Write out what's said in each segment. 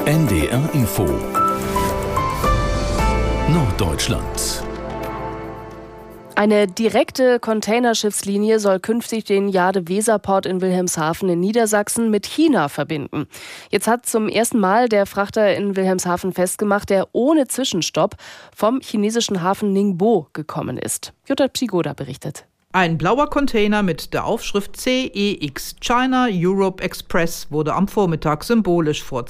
NDR Info Norddeutschland. Eine direkte Containerschiffslinie soll künftig den Jade-Weser-Port in Wilhelmshaven in Niedersachsen mit China verbinden. Jetzt hat zum ersten Mal der Frachter in Wilhelmshaven festgemacht, der ohne Zwischenstopp vom chinesischen Hafen Ningbo gekommen ist. Jutta Pschigoda berichtet. Ein blauer Container mit der Aufschrift CEX China Europe Express wurde am Vormittag symbolisch vor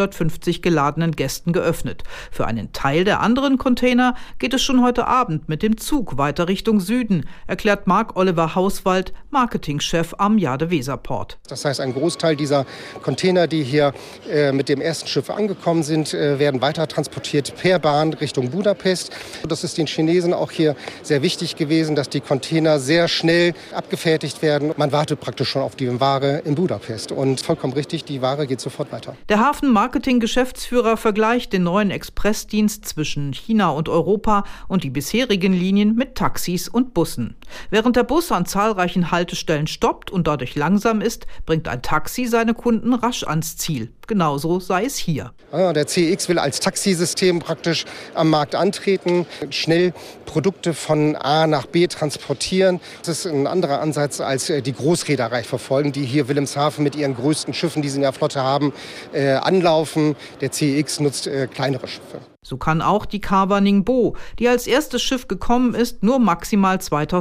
250 geladenen Gästen geöffnet. Für einen Teil der anderen Container geht es schon heute Abend mit dem Zug weiter Richtung Süden, erklärt Marc-Oliver Hauswald, Marketingchef am Jade-Weser-Port. Das heißt, ein Großteil dieser Container, die hier mit dem ersten Schiff angekommen sind, werden weiter transportiert per Bahn Richtung Budapest. Das ist den Chinesen auch hier sehr wichtig gewesen, dass die Container sehr schnell abgefertigt werden. Man wartet praktisch schon auf die Ware in Budapest. Und vollkommen richtig, die Ware geht sofort weiter. Der Hafen-Marketing-Geschäftsführer vergleicht den neuen Expressdienst zwischen China und Europa und die bisherigen Linien mit Taxis und Bussen. Während der Bus an zahlreichen Haltestellen stoppt und dadurch langsam ist, bringt ein Taxi seine Kunden rasch ans Ziel. Genauso sei es hier. Der CEX will als Taxisystem praktisch am Markt antreten, schnell Produkte von A nach B transportieren. Das ist ein anderer Ansatz, als die Großreederei verfolgen, die hier Wilhelmshaven mit ihren größten Schiffen, die sie in der Flotte haben, anlaufen. Der CEX nutzt kleinere Schiffe. So kann auch die Carver Ningbo, die als erstes Schiff gekommen ist, nur maximal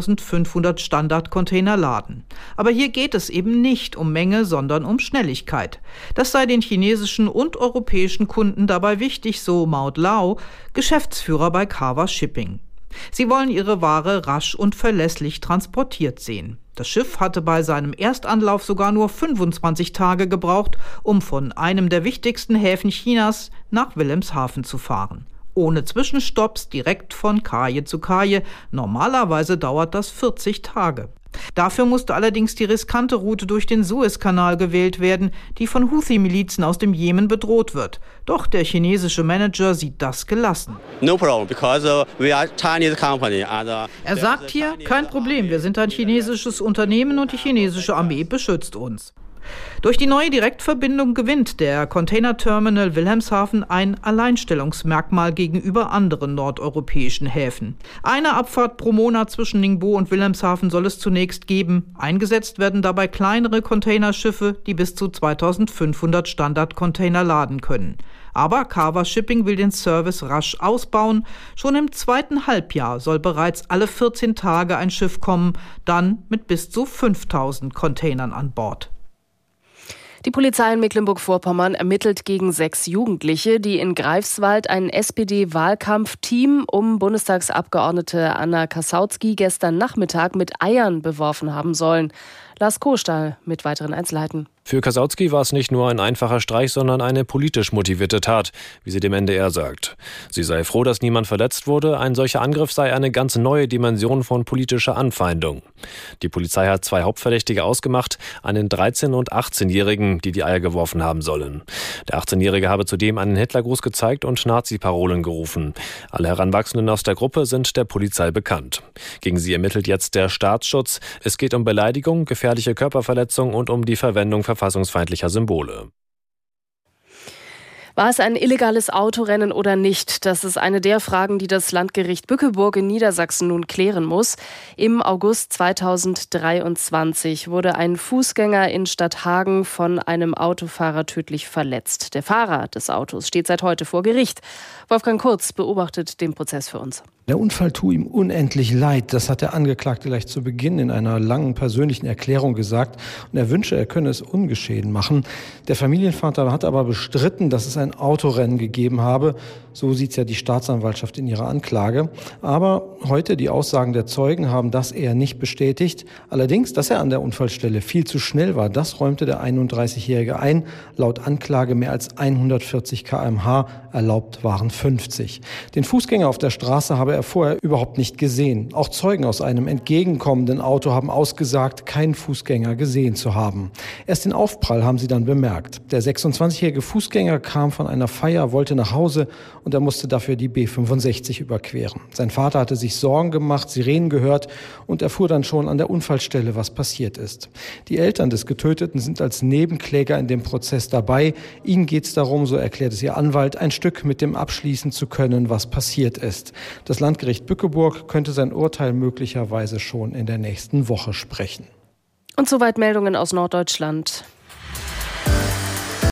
2500 Standardcontainer laden. Aber hier geht es eben nicht um Menge, sondern um Schnelligkeit. Das sei den chinesischen und europäischen Kunden dabei wichtig, so Maud Lau, Geschäftsführer bei Carver Shipping. Sie wollen ihre Ware rasch und verlässlich transportiert sehen. Das Schiff hatte bei seinem Erstanlauf sogar nur 25 Tage gebraucht, um von einem der wichtigsten Häfen Chinas nach Wilhelmshaven zu fahren. Ohne Zwischenstopps, direkt von Kaje zu Kaje. Normalerweise dauert das 40 Tage. Dafür musste allerdings die riskante Route durch den Suezkanal gewählt werden, die von Houthi-Milizen aus dem Jemen bedroht wird. Doch der chinesische Manager sieht das gelassen. No problem, because we are Chinese company. Er sagt hier, kein Problem, wir sind ein chinesisches Unternehmen und die chinesische Armee beschützt uns. Durch die neue Direktverbindung gewinnt der Containerterminal Wilhelmshaven ein Alleinstellungsmerkmal gegenüber anderen nordeuropäischen Häfen. Eine Abfahrt pro Monat zwischen Ningbo und Wilhelmshaven soll es zunächst geben. Eingesetzt werden dabei kleinere Containerschiffe, die bis zu 2500 Standardcontainer laden können. Aber Carver Shipping will den Service rasch ausbauen. Schon im zweiten Halbjahr soll bereits alle 14 Tage ein Schiff kommen, dann mit bis zu 5000 Containern an Bord. Die Polizei in Mecklenburg-Vorpommern ermittelt gegen 6 Jugendliche, die in Greifswald ein SPD-Wahlkampfteam um Bundestagsabgeordnete Anna Kassautzky gestern Nachmittag mit Eiern beworfen haben sollen. Lars Kohlstahl mit weiteren Einzelheiten. Für Kassautzky war es nicht nur ein einfacher Streich, sondern eine politisch motivierte Tat, wie sie dem NDR sagt. Sie sei froh, dass niemand verletzt wurde. Ein solcher Angriff sei eine ganz neue Dimension von politischer Anfeindung. Die Polizei hat 2 Hauptverdächtige ausgemacht, einen 13- und 18-Jährigen, die die Eier geworfen haben sollen. Der 18-Jährige habe zudem einen Hitlergruß gezeigt und Nazi-Parolen gerufen. Alle Heranwachsenden aus der Gruppe sind der Polizei bekannt. Gegen sie ermittelt jetzt der Staatsschutz. Es geht um Beleidigung, gefährliche Körperverletzung und um die Verwendung verfassungsfeindlicher Symbole. War es ein illegales Autorennen oder nicht? Das ist eine der Fragen, die das Landgericht Bückeburg in Niedersachsen nun klären muss. Im August 2023 wurde ein Fußgänger in Stadthagen von einem Autofahrer tödlich verletzt. Der Fahrer des Autos steht seit heute vor Gericht. Wolfgang Kurz beobachtet den Prozess für uns. Der Unfall tut ihm unendlich leid. Das hat der Angeklagte gleich zu Beginn in einer langen persönlichen Erklärung gesagt. Und er wünsche, er könne es ungeschehen machen. Der Familienvater hat aber bestritten, dass es ein Autorennen gegeben habe. So sieht es ja die Staatsanwaltschaft in ihrer Anklage. Aber heute die Aussagen der Zeugen haben das eher nicht bestätigt. Allerdings, dass er an der Unfallstelle viel zu schnell war, das räumte der 31-Jährige ein. Laut Anklage mehr als 140 km/h, erlaubt waren 50. Den Fußgänger auf der Straße habe habe er vorher überhaupt nicht gesehen. Auch Zeugen aus einem entgegenkommenden Auto haben ausgesagt, keinen Fußgänger gesehen zu haben. Erst den Aufprall haben sie dann bemerkt. Der 26-jährige Fußgänger kam von einer Feier, wollte nach Hause und er musste dafür die B65 überqueren. Sein Vater hatte sich Sorgen gemacht, Sirenen gehört und erfuhr dann schon an der Unfallstelle, was passiert ist. Die Eltern des Getöteten sind als Nebenkläger in dem Prozess dabei. Ihnen geht es darum, so erklärt es ihr Anwalt, ein Stück mit dem abschließen zu können, was passiert ist. Das Landgericht Bückeburg könnte sein Urteil möglicherweise schon in der nächsten Woche sprechen. Und soweit Meldungen aus Norddeutschland.